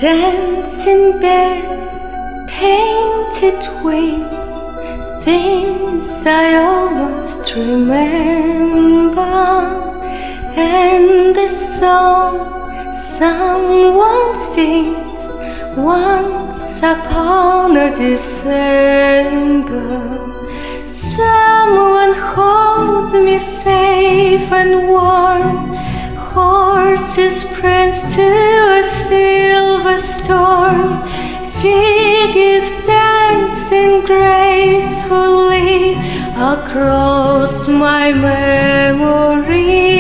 Dancing bears, painted wings, things I almost remember, and the song someone sings once upon a December. Someone holds me safe and warm, horses prance to a silver storm, figures dancing gracefully across my memory.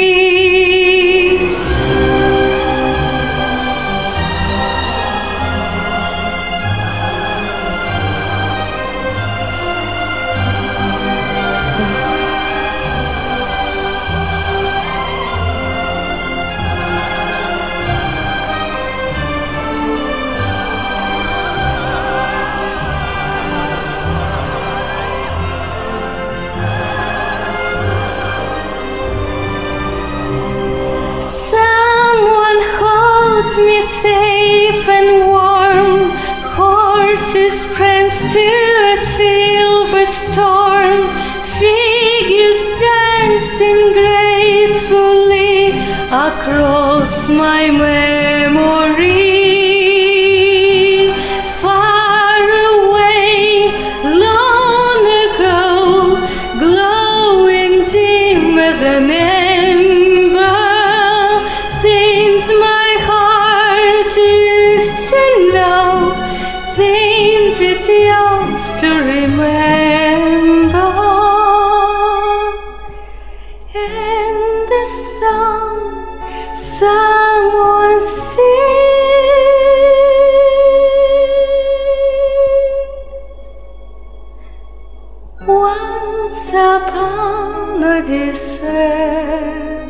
Me safe and warm, horses prance to a silver storm, figures dancing gracefully across my memory. Far away, long ago, glowing dim as an ember, things my heart used to know, things it yearns to remember. And the song someone sings once upon a December.